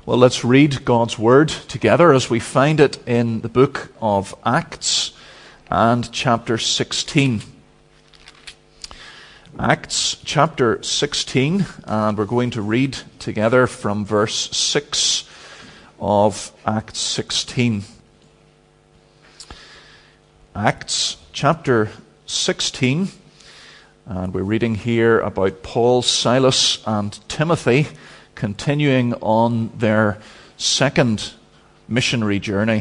Well, let's read God's Word together as we find it in the book of Acts and chapter 16. Acts chapter 16, and we're going to read together from verse 6 of Acts 16. Acts chapter 16, and we're reading here about Paul, Silas, and Timothy continuing on their second missionary journey.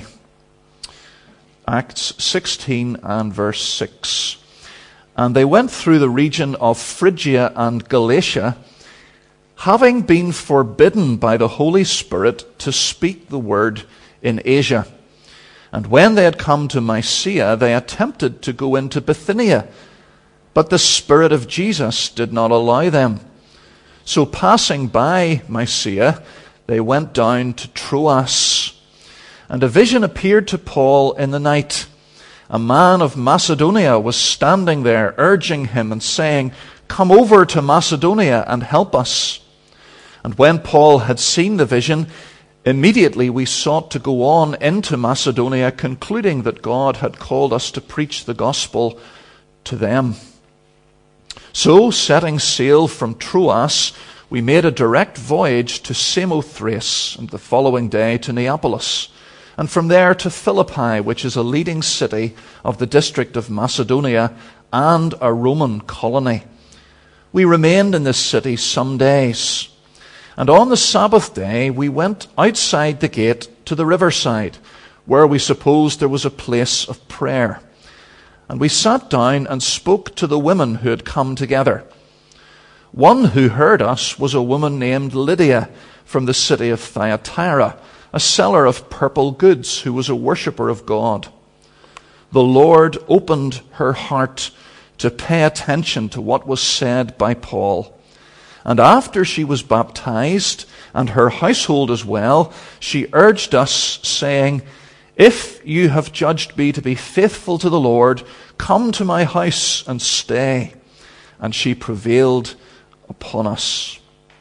Acts 16 and verse 6. And they went through the region of Phrygia and Galatia, having been forbidden by the Holy Spirit to speak the word in Asia. And when they had come to Mysia, they attempted to go into Bithynia, but the Spirit of Jesus did not allow them. So passing by Mysia, they went down to Troas. And a vision appeared to Paul in the night. A man of Macedonia was standing there, urging him and saying, "Come over to Macedonia and help us." And when Paul had seen the vision, immediately we sought to go on into Macedonia, concluding that God had called us to preach the gospel to them. So, setting sail from Troas, we made a direct voyage to Samothrace, and the following day to Neapolis, and from there to Philippi, which is a leading city of the district of Macedonia and a Roman colony. We remained in this city some days, and on the Sabbath day we went outside the gate to the riverside, where we supposed there was a place of prayer. And we sat down and spoke to the women who had come together. One who heard us was a woman named Lydia from the city of Thyatira, a seller of purple goods who was a worshipper of God. The Lord opened her heart to pay attention to what was said by Paul. And after she was baptized, and her household as well, she urged us, saying, "If you have judged me to be faithful to the Lord, come to my house and stay." And she prevailed upon us.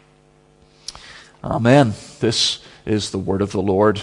Amen. This is the word of the Lord.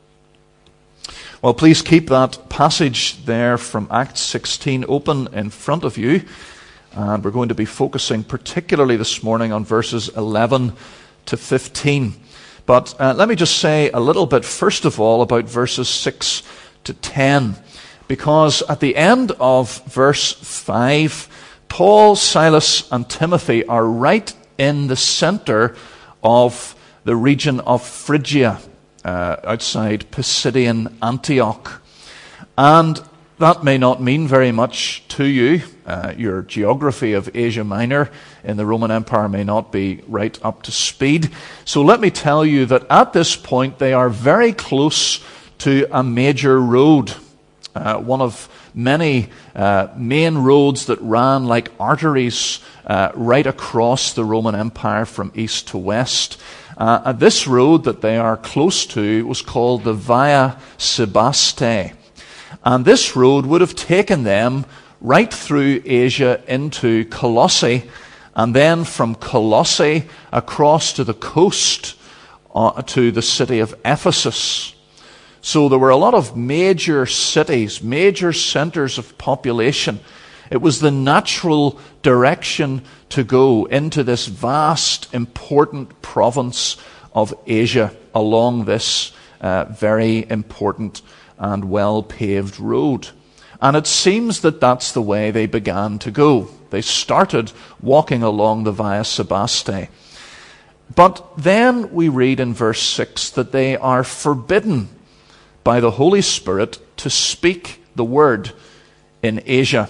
Well, please keep that passage there from Acts 16 open in front of you. And we're going to be focusing particularly this morning on verses 11 to 15. But let me just say a little bit, first of all, about verses 6 to 10. Because at the end of verse 5, Paul, Silas, and Timothy are right in the center of the region of Phrygia, outside Pisidian Antioch. And that may not mean very much to you. Your geography of Asia Minor in the Roman Empire may not be right up to speed. So let me tell you that at this point they are very close to a major road. One of many main roads that ran like arteries right across the Roman Empire from east to west. This road that they are close to was called the Via Sebaste. And this road would have taken them right through Asia into Colossae, and then from Colossae across to the coast to the city of Ephesus. So there were a lot of major cities, major centers of population. It was the natural direction to go into this vast, important province of Asia along this very important and well-paved road. And it seems that that's the way they began to go. They started walking along the Via Sebaste. But then we read in verse 6 that they are forbidden by the Holy Spirit to speak the word in Asia.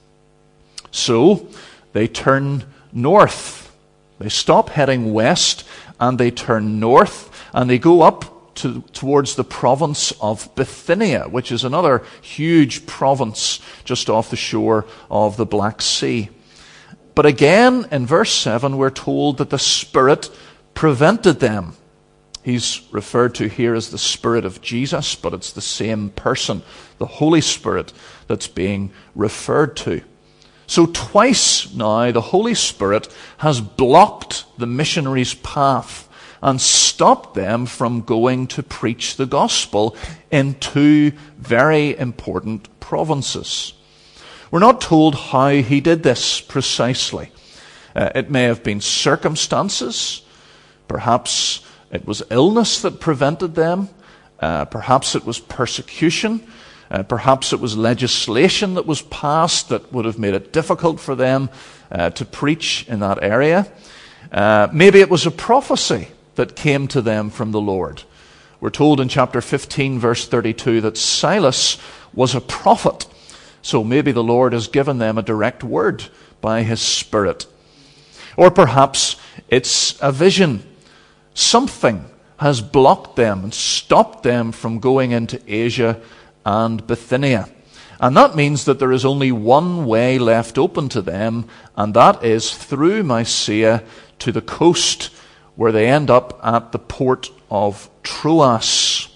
So they turn north. They stop heading west and they turn north and they go up towards the province of Bithynia, which is another huge province just off the shore of the Black Sea. But again, in verse 7, we're told that the Spirit prevented them. He's referred to here as the Spirit of Jesus, but it's the same person, the Holy Spirit, that's being referred to. So twice now, the Holy Spirit has blocked the missionaries' path and stopped them from going to preach the gospel in two very important provinces. We're not told how he did this precisely. It may have been circumstances. Perhaps it was illness that prevented them. Perhaps it was persecution. Perhaps it was legislation that was passed that would have made it difficult for them to preach in that area. Maybe it was a prophecy that came to them from the Lord. We're told in chapter 15, verse 32, that Silas was a prophet. So maybe the Lord has given them a direct word by his Spirit. Or perhaps it's a vision. Something has blocked them and stopped them from going into Asia and Bithynia. And that means that there is only one way left open to them, and that is through Mysia to the coast, where they end up at the port of Troas.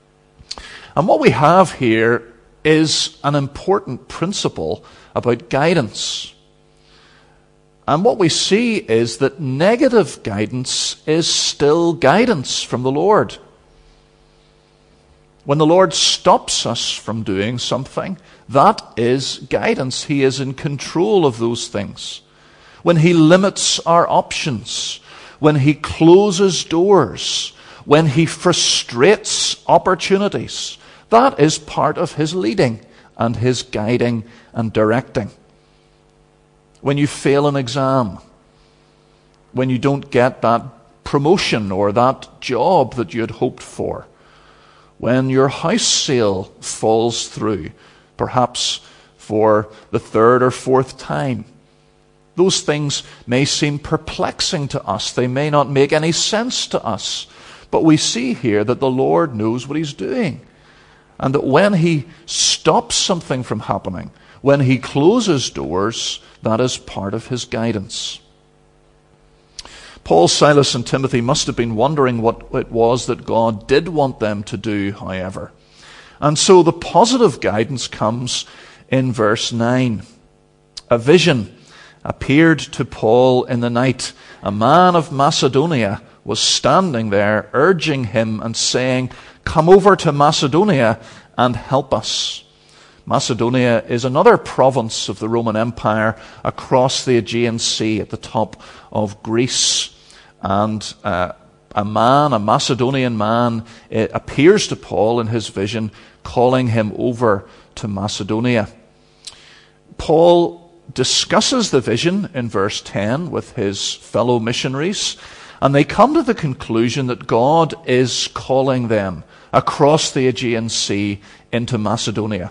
And what we have here is an important principle about guidance. And what we see is that negative guidance is still guidance from the Lord. When the Lord stops us from doing something, that is guidance. He is in control of those things. When he limits our options, when he closes doors, when he frustrates opportunities, that is part of his leading and his guiding and directing. When you fail an exam, when you don't get that promotion or that job that you had hoped for, when your house sale falls through, perhaps for the third or fourth time, those things may seem perplexing to us. They may not make any sense to us. But we see here that the Lord knows what he's doing. And that when he stops something from happening, when he closes doors, that is part of his guidance. Paul, Silas, and Timothy must have been wondering what it was that God did want them to do, however. And so the positive guidance comes in verse 9. A vision appeared to Paul in the night. A man of Macedonia was standing there, urging him and saying, "Come over to Macedonia and help us." Macedonia is another province of the Roman Empire across the Aegean Sea at the top of Greece. And a Macedonian man, appears to Paul in his vision, calling him over to Macedonia. Paul discusses the vision in verse 10 with his fellow missionaries, and they come to the conclusion that God is calling them across the Aegean Sea into Macedonia.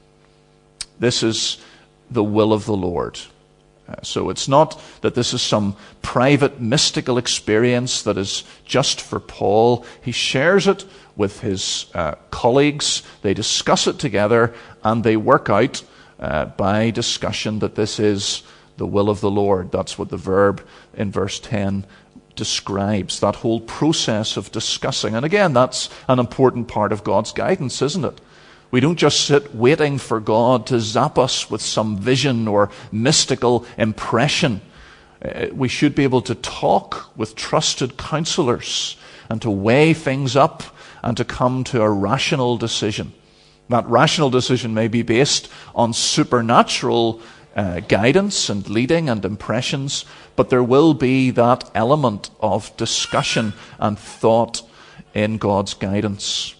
This is the will of the Lord. So it's not that this is some private mystical experience that is just for Paul. He shares it with his colleagues. They discuss it together, and they work out by discussion that this is the will of the Lord. That's what the verb in verse 10 describes, that whole process of discussing. And again, that's an important part of God's guidance, isn't it? We don't just sit waiting for God to zap us with some vision or mystical impression. We should be able to talk with trusted counselors and to weigh things up and to come to a rational decision. That rational decision may be based on supernatural guidance and leading and impressions, but there will be that element of discussion and thought in God's guidance.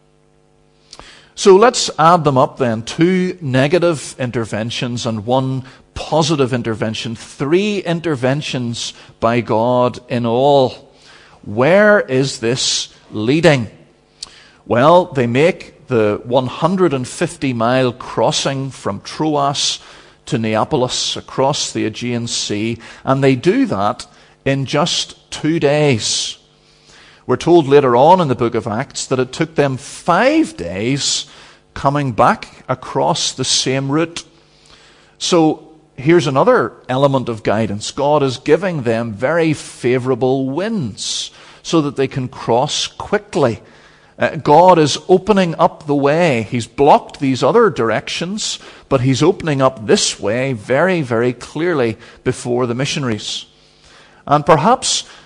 So let's add them up then. 2 negative interventions and 1 positive intervention. 3 interventions by God in all. Where is this leading? Well, they make the 150-mile crossing from Troas to Neapolis across the Aegean Sea, and they do that in just 2 days. We're told later on in the book of Acts that it took them 5 days coming back across the same route. So here's another element of guidance. God is giving them very favorable winds so that they can cross quickly. God is opening up the way. He's blocked these other directions, but he's opening up this way very, very clearly before the missionaries. And perhaps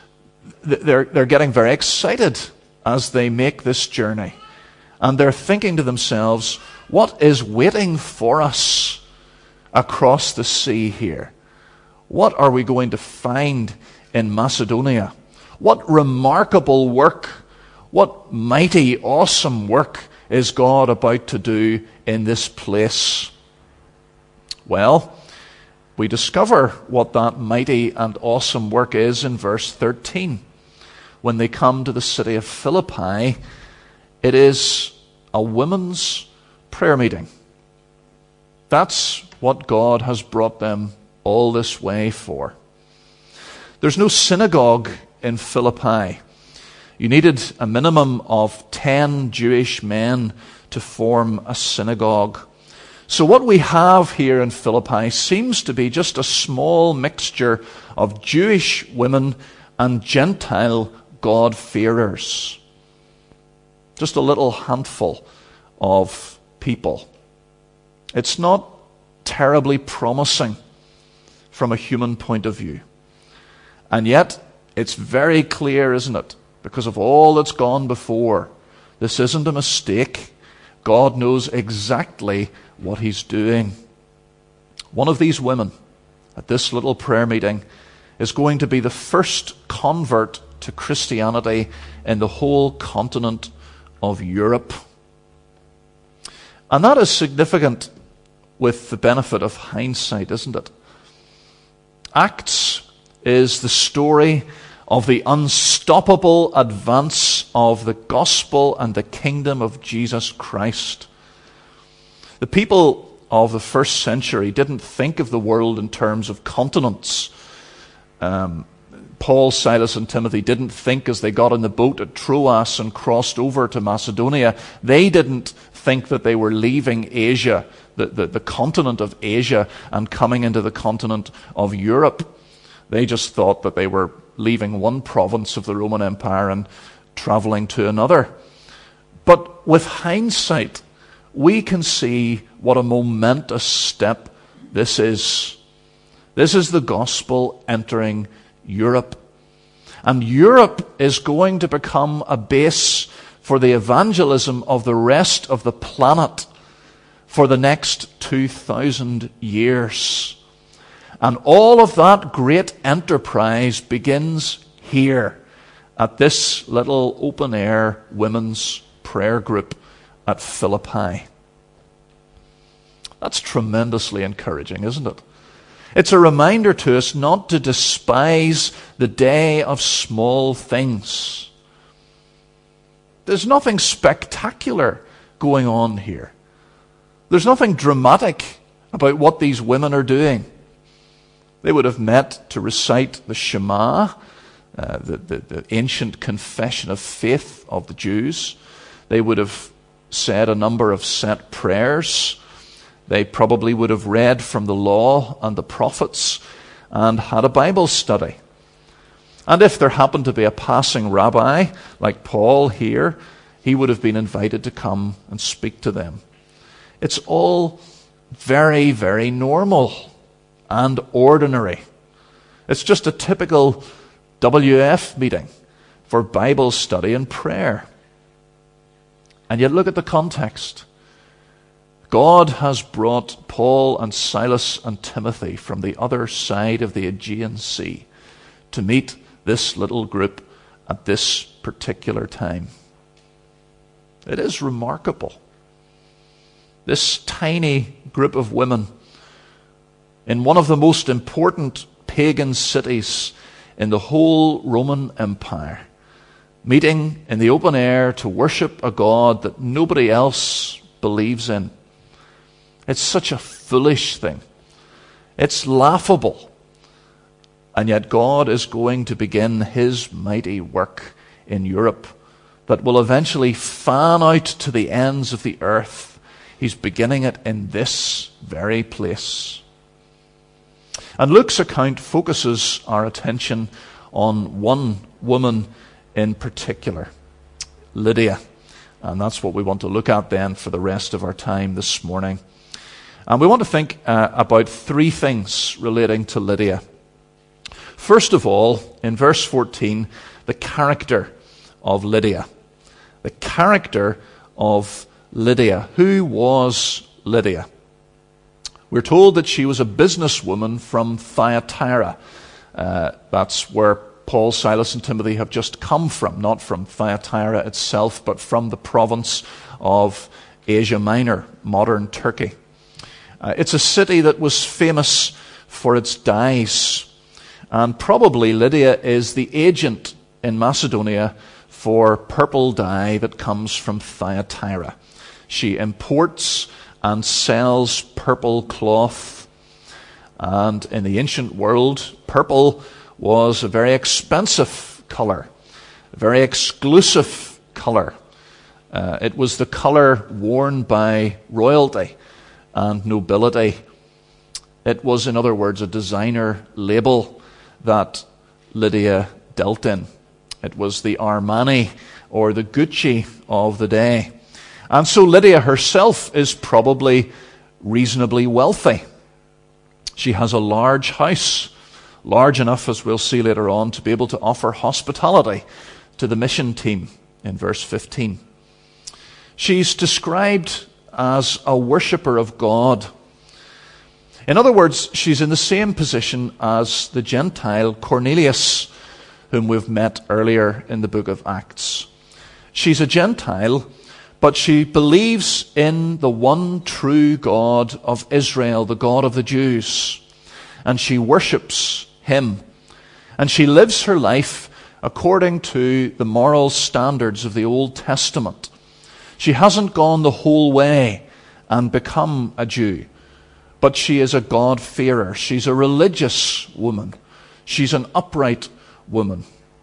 they're getting very excited as they make this journey. And they're thinking to themselves, what is waiting for us across the sea here? What are we going to find in Macedonia? What remarkable work, what mighty, awesome work is God about to do in this place? Well, we discover what that mighty and awesome work is in verse 13. When they come to the city of Philippi, it is a women's prayer meeting. That's what God has brought them all this way for. There's no synagogue in Philippi. You needed a minimum of 10 Jewish men to form a synagogue. So what we have here in Philippi seems to be just a small mixture of Jewish women and Gentile God-fearers. Just a little handful of people. It's not terribly promising from a human point of view. And yet, it's very clear, isn't it? Because of all that's gone before. This isn't a mistake. God knows exactly what he's doing. One of these women at this little prayer meeting is going to be the first convert to Christianity in the whole continent of Europe. And that is significant with the benefit of hindsight, isn't it? Acts is the story of the unstoppable advance of the gospel and the kingdom of Jesus Christ. The people of the first century didn't think of the world in terms of continents. Paul, Silas, and Timothy didn't think as they got in the boat at Troas and crossed over to Macedonia. They didn't think that they were leaving Asia, the continent of Asia, and coming into the continent of Europe. They just thought that they were leaving one province of the Roman Empire and traveling to another. But with hindsight, we can see what a momentous step this is. This is the gospel entering Europe. And Europe is going to become a base for the evangelism of the rest of the planet for the next 2,000 years. And all of that great enterprise begins here at this little open-air women's prayer group at Philippi. That's tremendously encouraging, isn't it? It's a reminder to us not to despise the day of small things. There's nothing spectacular going on here. There's nothing dramatic about what these women are doing. They would have met to recite the Shema, the ancient confession of faith of the Jews. They would have said a number of set prayers. They probably would have read from the law and the prophets and had a Bible study. And if there happened to be a passing rabbi, like Paul here, he would have been invited to come and speak to them. It's all very, very normal and ordinary. It's just a typical WF meeting for Bible study and prayer. And yet look at the context. God has brought Paul and Silas and Timothy from the other side of the Aegean Sea to meet this little group at this particular time. It is remarkable. This tiny group of women in one of the most important pagan cities in the whole Roman Empire, meeting in the open air to worship a God that nobody else believes in. It's such a foolish thing. It's laughable. And yet God is going to begin his mighty work in Europe that will eventually fan out to the ends of the earth. He's beginning it in this very place. And Luke's account focuses our attention on one woman in particular, Lydia. And that's what we want to look at then for the rest of our time this morning. And we want to think about three things relating to Lydia. First of all, in verse 14, the character of Lydia. The character of Lydia. Who was Lydia? We're told that she was a businesswoman from Thyatira. That's where Paul, Silas, and Timothy have just come from, not from Thyatira itself, but from the province of Asia Minor, modern Turkey. It's a city that was famous for its dyes, and probably Lydia is the agent in Macedonia for purple dye that comes from Thyatira. She imports and sells purple cloth, and in the ancient world, purple was a very expensive color, a very exclusive color. It was the color worn by royalty and nobility. It was, in other words, a designer label that Lydia dealt in. It was the Armani or the Gucci of the day. And so Lydia herself is probably reasonably wealthy. She has a large house, large enough, as we'll see later on, to be able to offer hospitality to the mission team in verse 15. She's described as a worshipper of God. In other words, she's in the same position as the Gentile Cornelius, whom we've met earlier in the book of Acts. She's a Gentile, but she believes in the one true God of Israel, the God of the Jews, and she worships him. And she lives her life according to the moral standards of the Old Testament. She hasn't gone the whole way and become a Jew, but she is a God-fearer. She's a religious woman. She's an upright woman.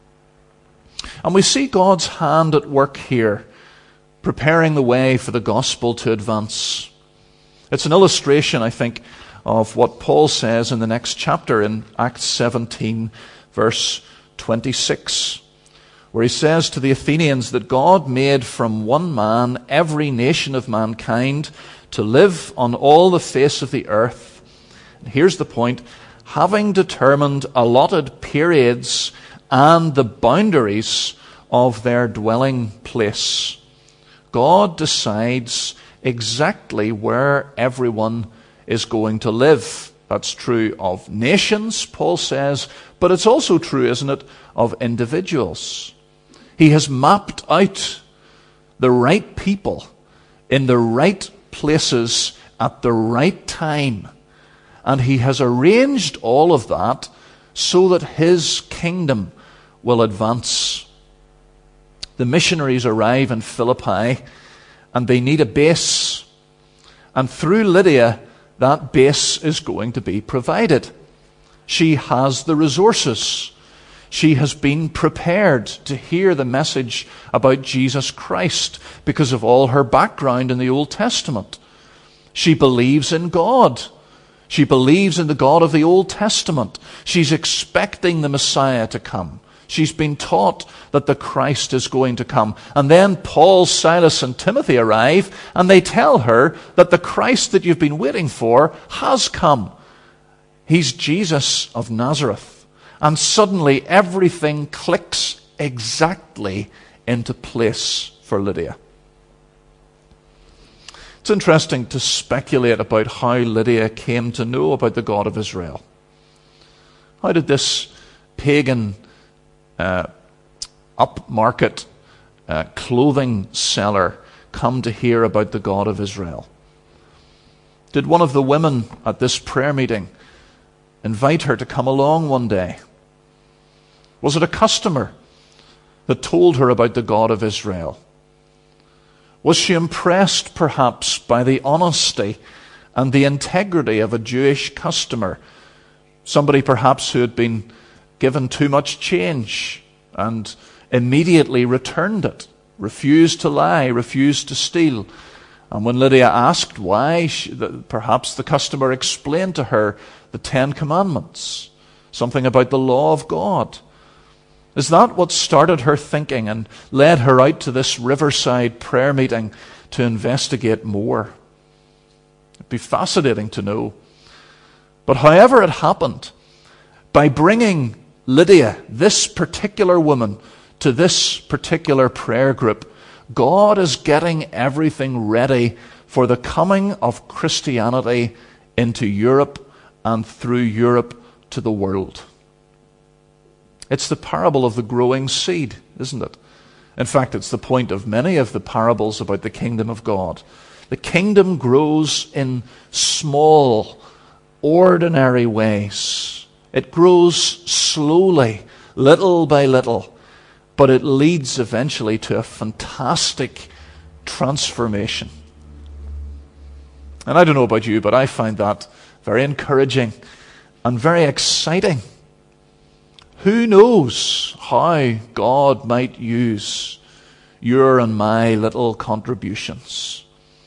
And we see God's hand at work here, preparing the way for the gospel to advance. It's an illustration, I think, of what Paul says in the next chapter in Acts 17, verse 26, where he says to the Athenians that God made from one man every nation of mankind to live on all the face of the earth. And here's the point: having determined allotted periods and the boundaries of their dwelling place. God decides exactly where everyone is going to live. That's true of nations, Paul says, but it's also true, isn't it, of individuals. He has mapped out the right people in the right places at the right time, and he has arranged all of that so that his kingdom will advance. The missionaries arrive in Philippi, and they need a base. And through Lydia, that base is going to be provided. She has the resources. She has been prepared to hear the message about Jesus Christ because of all her background in the Old Testament. She believes in God. She believes in the God of the Old Testament. She's expecting the Messiah to come. She's been taught that the Christ is going to come. And then Paul, Silas, and Timothy arrive, and they tell her that the Christ that you've been waiting for has come. He's Jesus of Nazareth. And suddenly everything clicks exactly into place for Lydia. It's interesting to speculate about how Lydia came to know about the God of Israel. How did this pagan upmarket clothing seller come to hear about the God of Israel? Did one of the women at this prayer meeting invite her to come along one day? Was it a customer that told her about the God of Israel? Was she impressed perhaps by the honesty and the integrity of a Jewish customer? Somebody perhaps who had been given too much change and immediately returned it, refused to lie, refused to steal. And when Lydia asked why, perhaps the customer explained to her the 10 Commandments, something about the law of God. Is that what started her thinking and led her out to this riverside prayer meeting to investigate more? It'd be fascinating to know. But however it happened, by bringing Lydia, this particular woman, to this particular prayer group, God is getting everything ready for the coming of Christianity into Europe and through Europe to the world. It's the parable of the growing seed, isn't it? In fact, it's the point of many of the parables about the kingdom of God. The kingdom grows in small, ordinary ways. It grows slowly, little by little, but it leads eventually to a fantastic transformation. And I don't know about you, but I find that very encouraging and very exciting. Who knows how God might use your and my little contributions?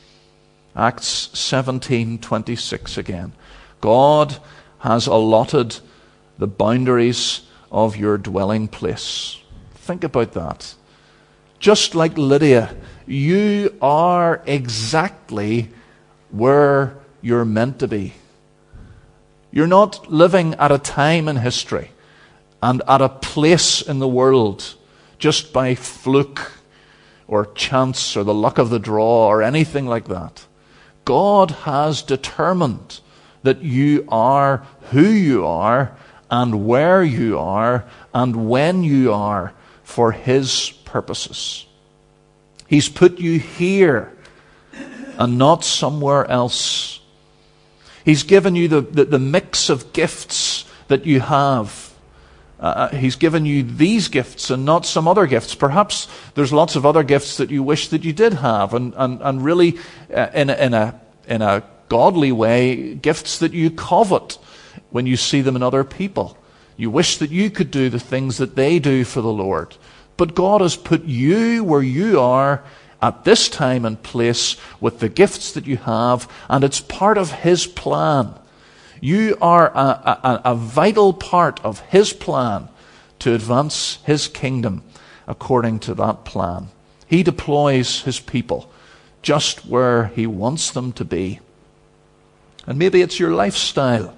Acts 17:26 again. God has allotted the boundaries of your dwelling place. Think about that. Just like Lydia, you are exactly where you're meant to be. You're not living at a time in history and at a place in the world just by fluke or chance or the luck of the draw or anything like that. God has determined that you are who you are and where you are and when you are for His purposes. He's put you here and not somewhere else. He's given you the mix of gifts that you have. He's given you these gifts and not some other gifts. Perhaps there's lots of other gifts that you wish that you did have, and really, in a godly way, gifts that you covet when you see them in other people. You wish that you could do the things that they do for the Lord. But God has put you where you are at this time and place with the gifts that you have, and it's part of His plan. You are a vital part of His plan to advance His kingdom according to that plan. He deploys His people just where He wants them to be. And maybe it's your lifestyle,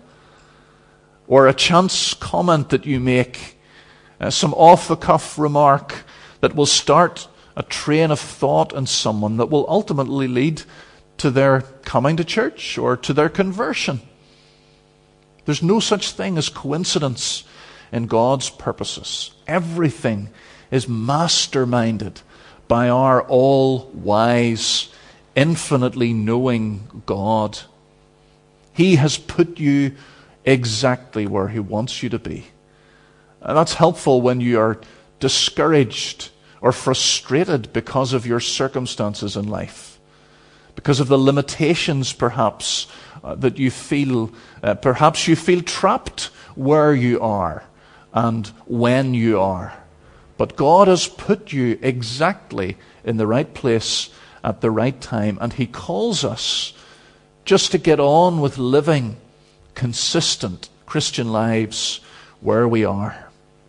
or a chance comment that you make, some off-the-cuff remark that will start a train of thought in someone that will ultimately lead to their coming to church or to their conversion. There's no such thing as coincidence in God's purposes. Everything is masterminded by our all-wise, infinitely knowing God. He has put you exactly where He wants you to be. And that's helpful when you are discouraged or frustrated because of your circumstances in life, because of the limitations perhaps that you feel. Perhaps you feel trapped where you are and when you are. But God has put you exactly in the right place at the right time, and He calls us just to get on with living consistent Christian lives where we are.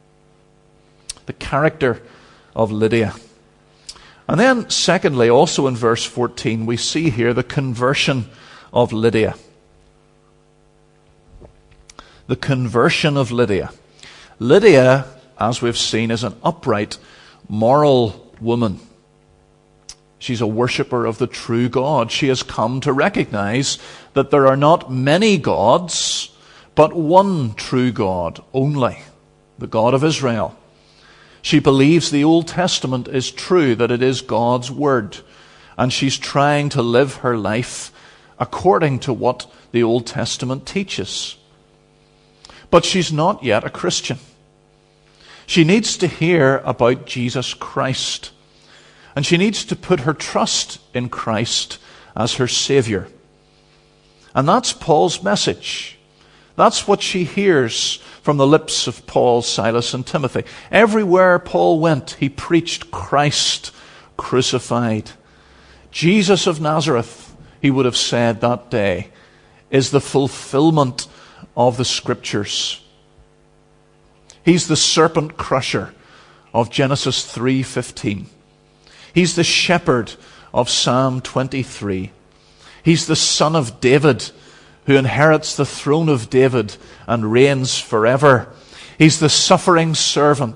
The character of Lydia. And then secondly, also in verse 14, we see here the conversion of Lydia. The conversion of Lydia. Lydia, as we've seen, is an upright, moral woman. She's a worshipper of the true God. She has come to recognize that there are not many gods, but one true God only, the God of Israel. She believes the Old Testament is true, that it is God's Word, and she's trying to live her life according to what the Old Testament teaches. But she's not yet a Christian. She needs to hear about Jesus Christ, and she needs to put her trust in Christ as her Savior. And that's Paul's message. That's what she hears from the lips of Paul, Silas, and Timothy. Everywhere Paul went, he preached Christ crucified. Jesus of Nazareth, he would have said that day, is the fulfillment of the Scriptures. He's the serpent crusher of Genesis 3:15. He's the shepherd of Psalm 23. He's the son of David, who inherits the throne of David and reigns forever. He's the suffering servant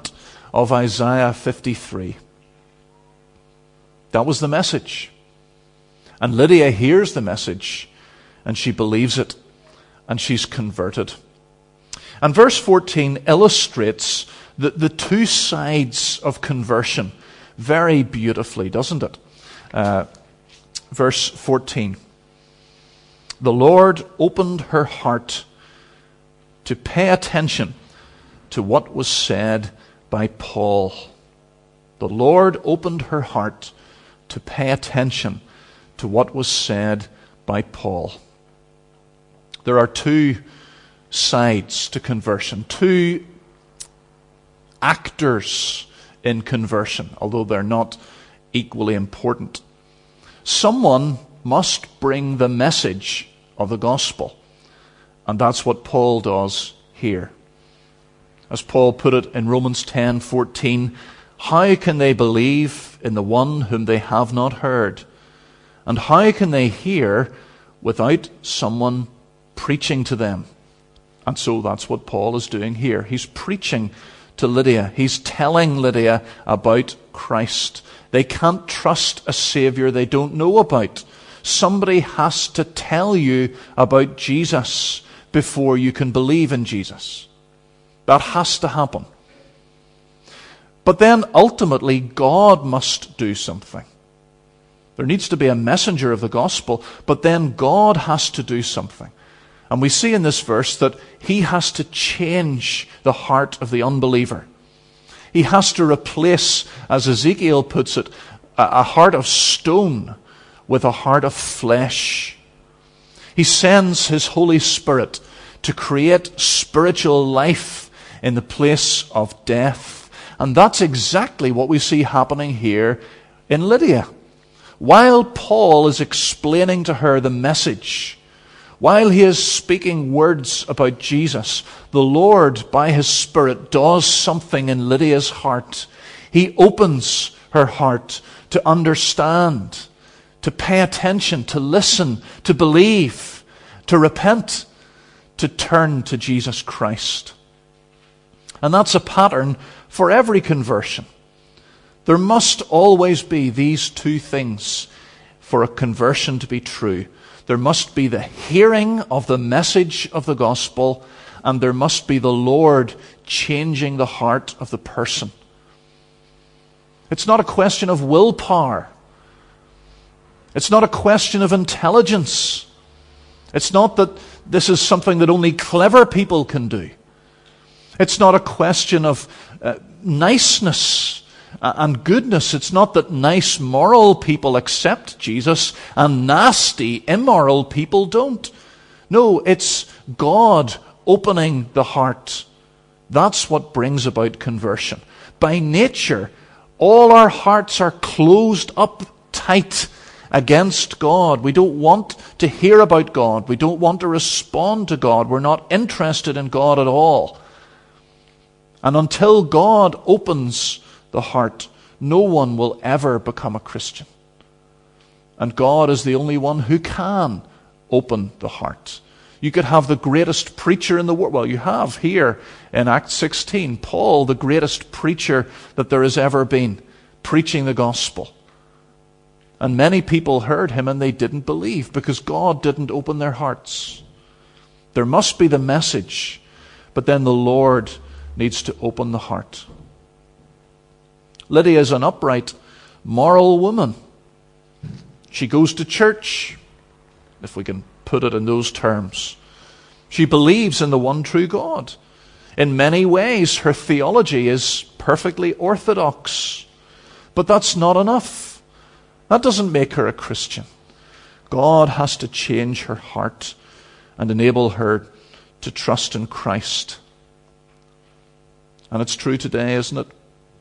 of Isaiah 53. That was the message. And Lydia hears the message, and she believes it, and she's converted. And verse 14 illustrates the two sides of conversion very beautifully, doesn't it? Verse 14. The Lord opened her heart to pay attention to what was said by Paul. The Lord opened her heart to pay attention to what was said by Paul. There are two sides to conversion, two actors in conversion, although they're not equally important. Someone must bring the message of the gospel, and that's what Paul does here. As Paul put it in Romans 10:14, how can they believe in the one whom they have not heard? And how can they hear without someone preaching to them? And so that's what Paul is doing here. He's preaching to Lydia. He's telling Lydia about Christ. They can't trust a Savior they don't know about. Somebody has to tell you about Jesus before you can believe in Jesus. That has to happen. But then ultimately God must do something. There needs to be a messenger of the gospel, but then God has to do something. And we see in this verse that he has to change the heart of the unbeliever. He has to replace, as Ezekiel puts it, a heart of stone with a heart of flesh. He sends his Holy Spirit to create spiritual life in the place of death. And that's exactly what we see happening here in Lydia. While Paul is explaining to her the message, while he is speaking words about Jesus, the Lord, by his Spirit, does something in Lydia's heart. He opens her heart to understand, to pay attention, to listen, to believe, to repent, to turn to Jesus Christ. And that's a pattern for every conversion. There must always be these two things for a conversion to be true. There must be the hearing of the message of the gospel, and there must be the Lord changing the heart of the person. It's not a question of willpower. It's not a question of intelligence. It's not that this is something that only clever people can do. It's not a question of niceness and goodness. It's not that nice, moral people accept Jesus and nasty, immoral people don't. No, it's God opening the heart. That's what brings about conversion. By nature, all our hearts are closed up tight against God. We don't want to hear about God. We don't want to respond to God. We're not interested in God at all. And until God opens the heart, no one will ever become a Christian. And God is the only one who can open the heart. You could have the greatest preacher in the world. Well, you have here in Acts 16, Paul, the greatest preacher that there has ever been, preaching the gospel. And many people heard him and they didn't believe because God didn't open their hearts. There must be the message, but then the Lord needs to open the heart. Lydia is an upright, moral woman. She goes to church, if we can put it in those terms. She believes in the one true God. In many ways, her theology is perfectly orthodox. But that's not enough. That doesn't make her a Christian. God has to change her heart and enable her to trust in Christ. And it's true today, isn't it?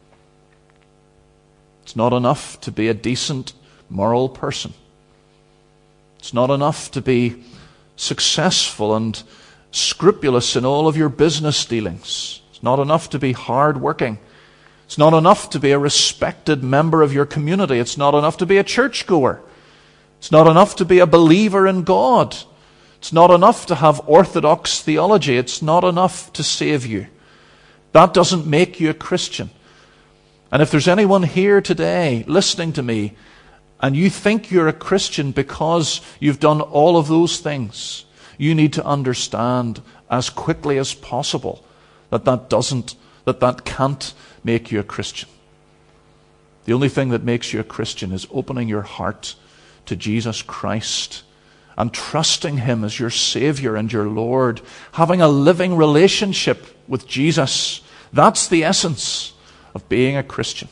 It's not enough to be a decent, moral person. It's not enough to be successful and scrupulous in all of your business dealings. It's not enough to be hard-working. It's not enough to be a respected member of your community. It's not enough to be a churchgoer. It's not enough to be a believer in God. It's not enough to have orthodox theology. It's not enough to save you. That doesn't make you a Christian. And if there's anyone here today listening to me, and you think you're a Christian because you've done all of those things, you need to understand as quickly as possible that can't make you a Christian. The only thing that makes you a Christian is opening your heart to Jesus Christ and trusting Him as your Savior and your Lord, having a living relationship with Jesus. That's the essence of being a Christian.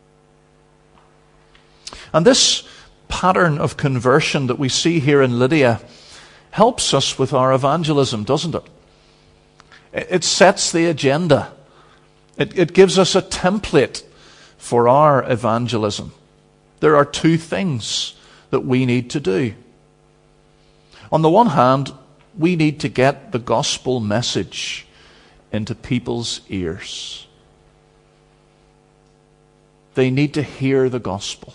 And this pattern of conversion that we see here in Lydia helps us with our evangelism, doesn't it? It sets the agenda. It gives us a template for our evangelism. There are two things that we need to do. On the one hand, we need to get the gospel message into people's ears. They need to hear the gospel.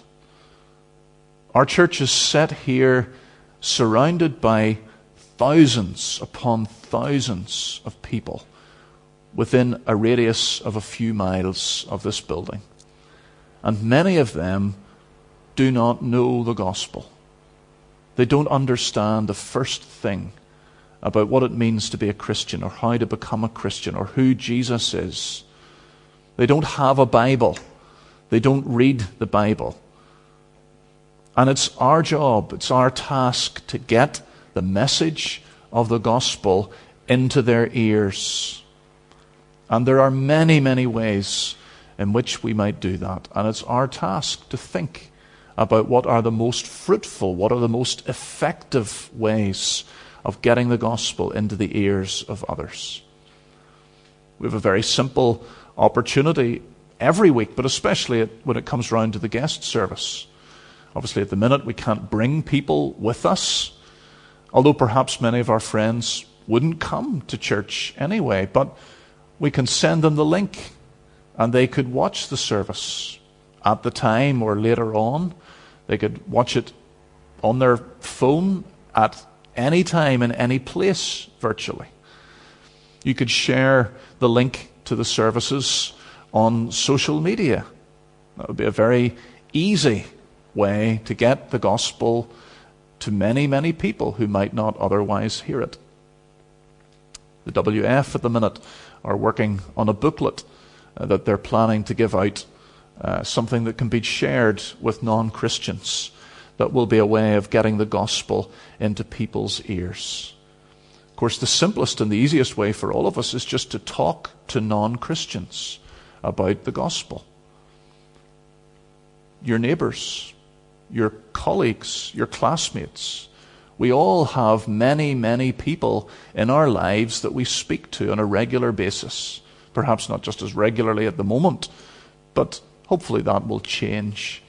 Our church is set here surrounded by thousands upon thousands of people within a radius of a few miles of this building. And many of them do not know the gospel. They don't understand the first thing about what it means to be a Christian, or how to become a Christian, or who Jesus is. They don't have a Bible. They don't read the Bible. And it's our job, it's our task to get the message of the gospel into their ears. And there are many, many ways in which we might do that. And it's our task to think about what are the most fruitful, what are the most effective ways of getting the gospel into the ears of others. We have a very simple opportunity every week, but especially when it comes round to the guest service. Obviously, at the minute, we can't bring people with us, although perhaps many of our friends wouldn't come to church anyway, but we can send them the link, and they could watch the service at the time or later on. They could watch it on their phone at any time in any place virtually. You could share the link to the services on social media. That would be a very easy way to get the gospel to many, many people who might not otherwise hear it. The WF at the minute are working on a booklet that they're planning to give out, something that can be shared with non-Christians, that will be a way of getting the gospel into people's ears. Of course, the simplest and the easiest way for all of us is just to talk to non-Christians about the gospel. Your neighbours, your colleagues, your classmates. We all have many, many people in our lives that we speak to on a regular basis. Perhaps not just as regularly at the moment, but hopefully that will change.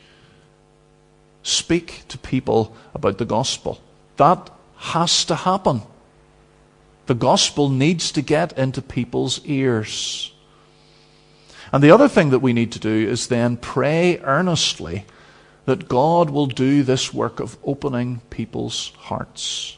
Speak to people about the gospel. That has to happen. The gospel needs to get into people's ears. And the other thing that we need to do is then pray earnestly that God will do this work of opening people's hearts.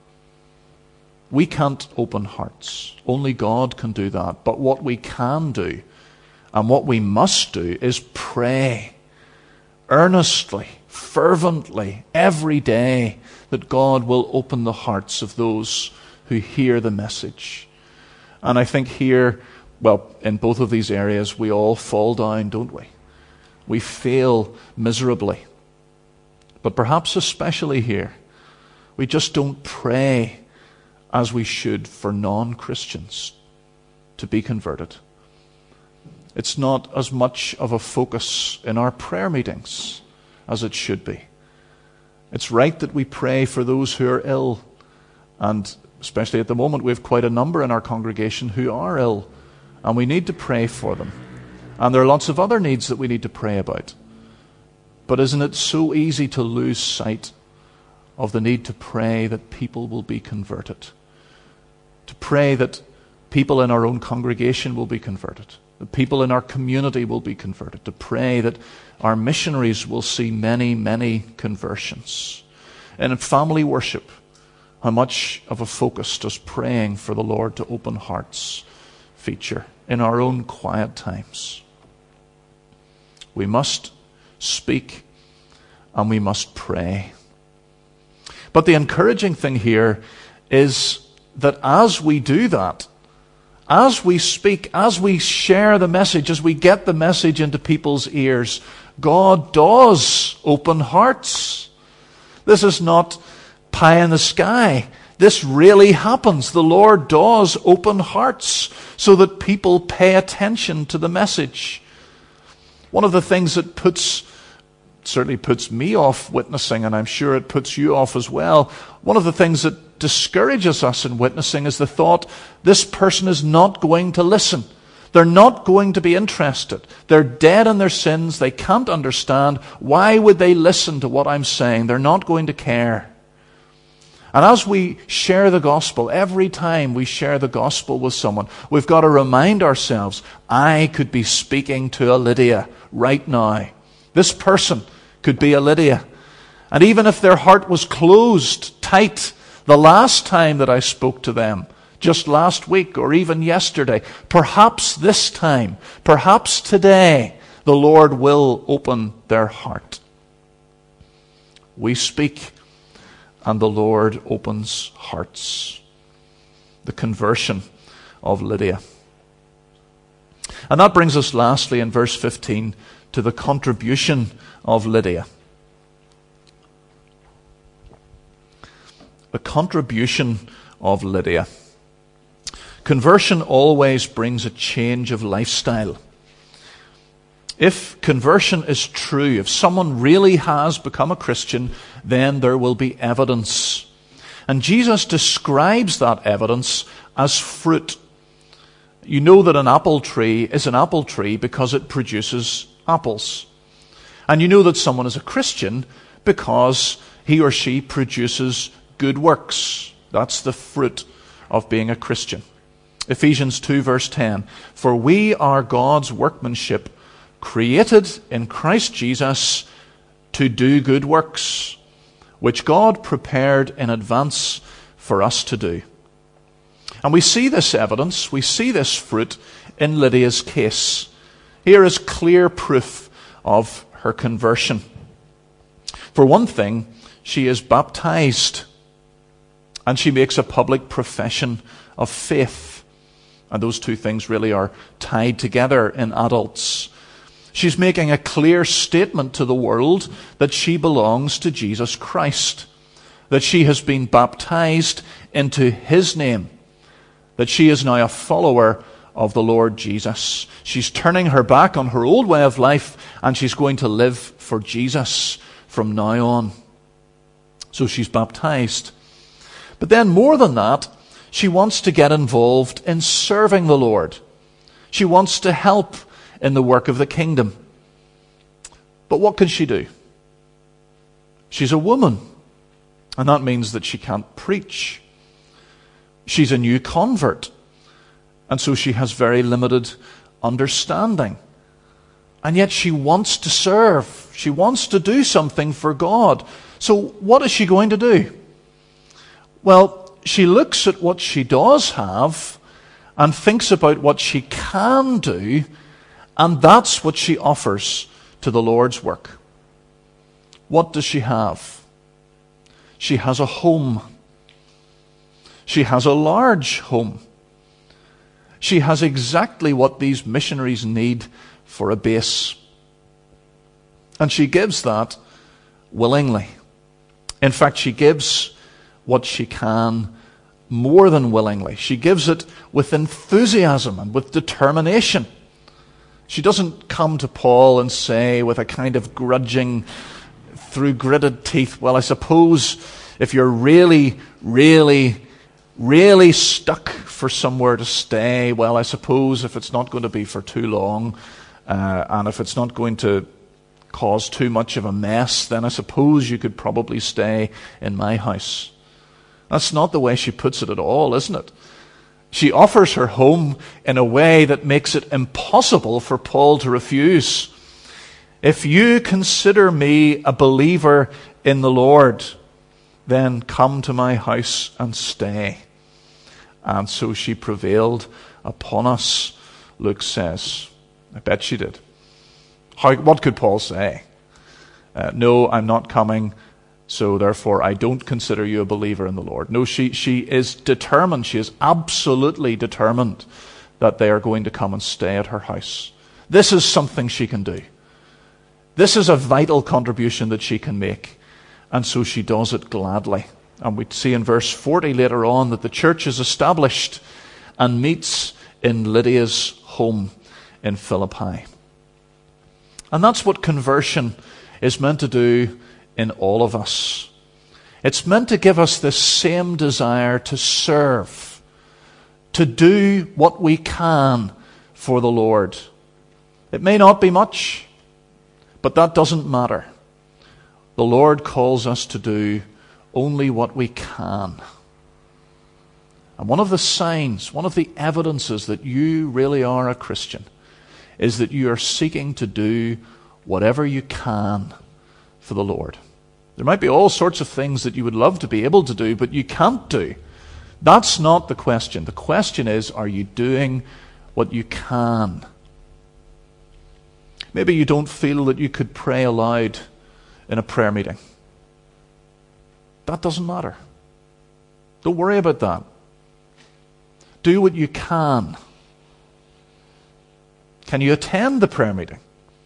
We can't open hearts. Only God can do that. But what we can do, and what we must do, is pray earnestly, fervently, every day, that God will open the hearts of those who hear the message. And I think here, well, in both of these areas, we all fall down, don't we? We fail miserably. But perhaps especially here, we just don't pray as we should for non-Christians to be converted. It's not as much of a focus in our prayer meetings as it should be. It's right that we pray for those who are ill, and especially at the moment we have quite a number in our congregation who are ill, and we need to pray for them. And there are lots of other needs that we need to pray about. But isn't it so easy to lose sight of the need to pray that people will be converted? To pray that people in our own congregation will be converted, that people in our community will be converted, to pray that our missionaries will see many, many conversions. And in family worship, how much of a focus does praying for the Lord to open hearts feature in our own quiet times? We must speak and we must pray. But the encouraging thing here is that as we do that, as we speak, as we share the message, as we get the message into people's ears, God does open hearts. This is not pie in the sky. This really happens. The Lord does open hearts so that people pay attention to the message. One of the things that certainly puts me off witnessing, and I'm sure it puts you off as well, one of the things that discourages us in witnessing is the thought, this person is not going to listen. They're not going to be interested. They're dead in their sins. They can't understand. Why would they listen to what I'm saying? They're not going to care. And as we share the gospel, every time we share the gospel with someone, we've got to remind ourselves, I could be speaking to a Lydia right now. This person could be a Lydia. And even if their heart was closed tight the last time that I spoke to them, just last week or even yesterday, perhaps this time, perhaps today, the Lord will open their heart. We speak and the Lord opens hearts. The conversion of Lydia. And that brings us lastly in verse 15 to the contribution of Lydia. The contribution of Lydia. Conversion always brings a change of lifestyle. If conversion is true, if someone really has become a Christian, then there will be evidence. And Jesus describes that evidence as fruit. You know that an apple tree is an apple tree because it produces apples. And you know that someone is a Christian because he or she produces good works. That's the fruit of being a Christian. Ephesians 2 verse 10. For we are God's workmanship, created in Christ Jesus to do good works, which God prepared in advance for us to do. And we see this evidence, we see this fruit in Lydia's case. Here is clear proof of her conversion. For one thing, she is baptized, and she makes a public profession of faith. And those two things really are tied together in adults. She's making a clear statement to the world that she belongs to Jesus Christ, that she has been baptized into His name, that she is now a follower of the Lord Jesus. She's turning her back on her old way of life, and she's going to live for Jesus from now on. So she's baptized. But then more than that, she wants to get involved in serving the Lord. She wants to help in the work of the kingdom. But what can she do? She's a woman, and that means that she can't preach. She's a new convert, and so she has very limited understanding. And yet she wants to serve. She wants to do something for God. So what is she going to do? Well, she looks at what she does have and thinks about what she can do, and that's what she offers to the Lord's work. What does she have? She has a home. She has a large home. She has exactly what these missionaries need for a base. And she gives that willingly. In fact, she gives what she can more than willingly. She gives it with enthusiasm and with determination. She doesn't come to Paul and say with a kind of grudging, through gritted teeth, well, I suppose if you're really, really, really stuck for somewhere to stay, well, I suppose if it's not going to be for too long, and if it's not going to cause too much of a mess, then I suppose you could probably stay in my house. That's not the way she puts it at all, isn't it? She offers her home in a way that makes it impossible for Paul to refuse. If you consider me a believer in the Lord, then come to my house and stay. And so she prevailed upon us, Luke says. I bet she did. What could Paul say? No, I'm not coming, so therefore I don't consider you a believer in the Lord. No, she is determined. She is absolutely determined that they are going to come and stay at her house. This is something she can do. This is a vital contribution that she can make. And so she does it gladly. And we see in verse 40 later on that the church is established and meets in Lydia's home in Philippi. And that's what conversion is meant to do in all of us. It's meant to give us this same desire to serve, to do what we can for the Lord. It may not be much, but that doesn't matter. The Lord calls us to do only what we can. And one of the signs, one of the evidences that you really are a Christian is that you are seeking to do whatever you can for the Lord. There might be all sorts of things that you would love to be able to do, but you can't do. That's not the question. The question is, are you doing what you can? Maybe you don't feel that you could pray aloud in a prayer meeting. That doesn't matter. Don't worry about that. Do what you can. Can you attend the prayer meeting?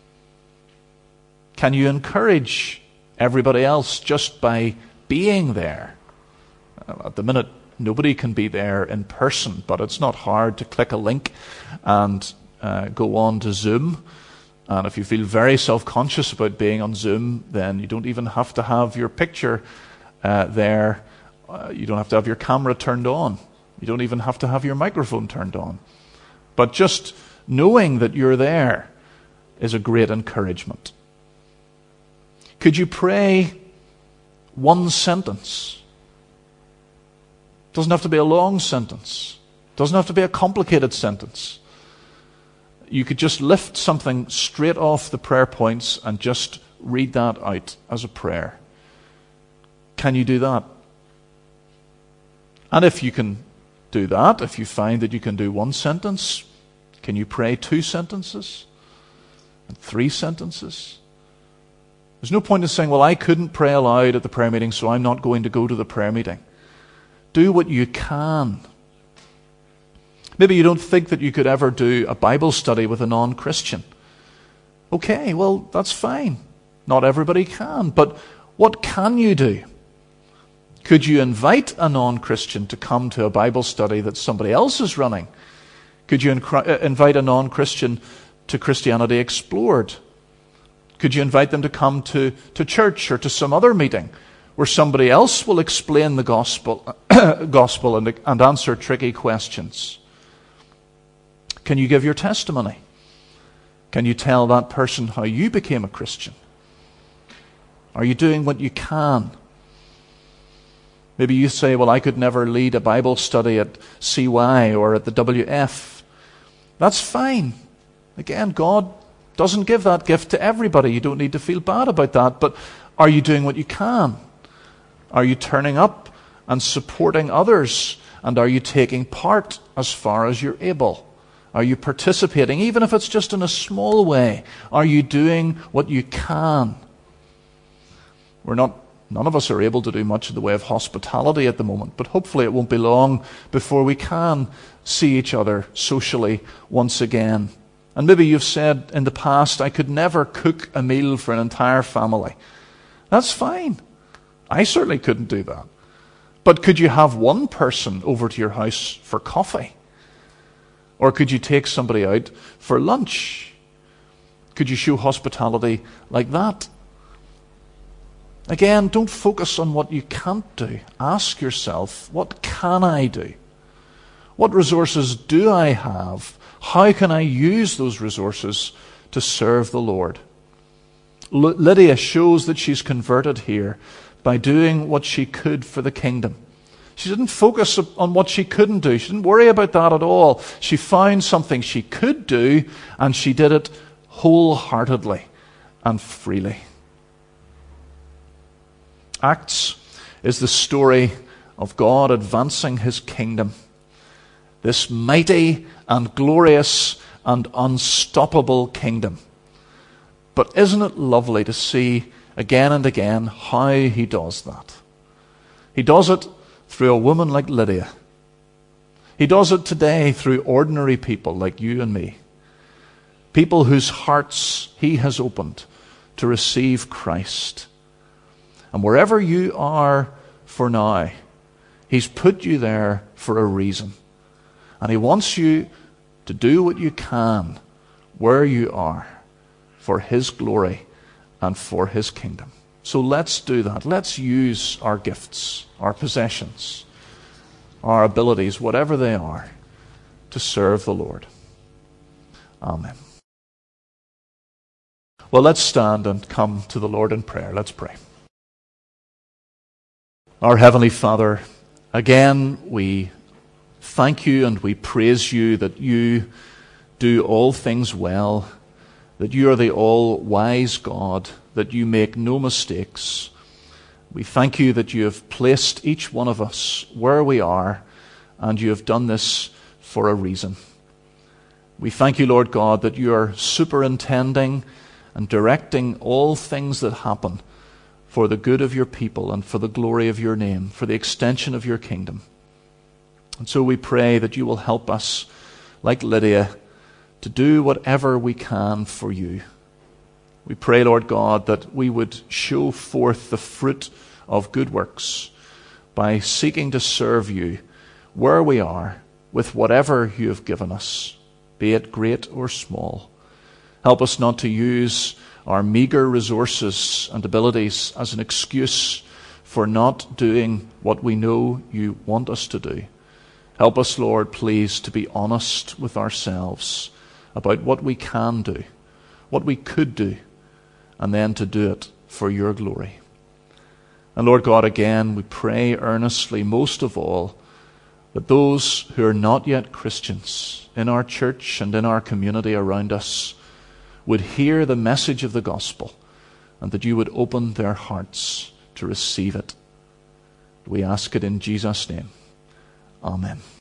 Can you encourage everybody else just by being there? At the minute, nobody can be there in person, but it's not hard to click a link and go on to Zoom. And if you feel very self-conscious about being on Zoom, then you don't even have to have your picture there. You don't have to have your camera turned on. You don't even have to have your microphone turned on. But just knowing that you're there is a great encouragement. Could you pray one sentence? It doesn't have to be a long sentence. It doesn't have to be a complicated sentence. You could just lift something straight off the prayer points and just read that out as a prayer. Can you do that? And if you can do that, if you find that you can do one sentence, can you pray 2 sentences? And 3 sentences? There's no point in saying, well, I couldn't pray aloud at the prayer meeting, so I'm not going to go to the prayer meeting. Do what you can. Maybe you don't think that you could ever do a Bible study with a non-Christian. Okay, well, that's fine. Not everybody can. But what can you do? Could you invite a non-Christian to come to a Bible study that somebody else is running? Could you invite a non-Christian to Christianity Explored? Could you invite them to come to church or to some other meeting where somebody else will explain the gospel and answer tricky questions? Can you give your testimony? Can you tell that person how you became a Christian? Are you doing what you can? Maybe you say, well, I could never lead a Bible study at CY or at the WF. That's fine. Again, God doesn't give that gift to everybody. You don't need to feel bad about that. But are you doing what you can? Are you turning up and supporting others? And are you taking part as far as you're able? Are you participating, even if it's just in a small way? Are you doing what you can? None of us are able to do much in the way of hospitality at the moment, but hopefully it won't be long before we can see each other socially once again. And maybe you've said in the past, I could never cook a meal for an entire family. That's fine. I certainly couldn't do that. But could you have one person over to your house for coffee? Or could you take somebody out for lunch? Could you show hospitality like that? Again, don't focus on what you can't do. Ask yourself, what can I do? What resources do I have? How can I use those resources to serve the Lord? Lydia shows that she's converted here by doing what she could for the kingdom. She didn't focus on what she couldn't do. She didn't worry about that at all. She found something she could do, and she did it wholeheartedly and freely. Acts is the story of God advancing his kingdom. This mighty and glorious and unstoppable kingdom. But isn't it lovely to see again and again how he does that? He does it through a woman like Lydia. He does it today through ordinary people like you and me. People whose hearts he has opened to receive Christ. And wherever you are for now, he's put you there for a reason. And he wants you to do what you can where you are for his glory and for his kingdom. So let's do that. Let's use our gifts, our possessions, our abilities, whatever they are, to serve the Lord. Amen. Well, let's stand and come to the Lord in prayer. Let's pray. Our Heavenly Father, again we thank you and we praise you that you do all things well, that you are the all-wise God, that you make no mistakes. We thank you that you have placed each one of us where we are, and you have done this for a reason. We thank you, Lord God, that you are superintending and directing all things that happen for the good of your people and for the glory of your name, for the extension of your kingdom. And so we pray that you will help us, like Lydia, to do whatever we can for you. We pray, Lord God, that we would show forth the fruit of good works by seeking to serve you where we are with whatever you have given us, be it great or small. Help us not to use our meager resources and abilities as an excuse for not doing what we know you want us to do. Help us, Lord, please, to be honest with ourselves about what we can do, what we could do, and then to do it for your glory. And Lord God, again, we pray earnestly, most of all, that those who are not yet Christians in our church and in our community around us would hear the message of the gospel, and that you would open their hearts to receive it. We ask it in Jesus' name. Amen.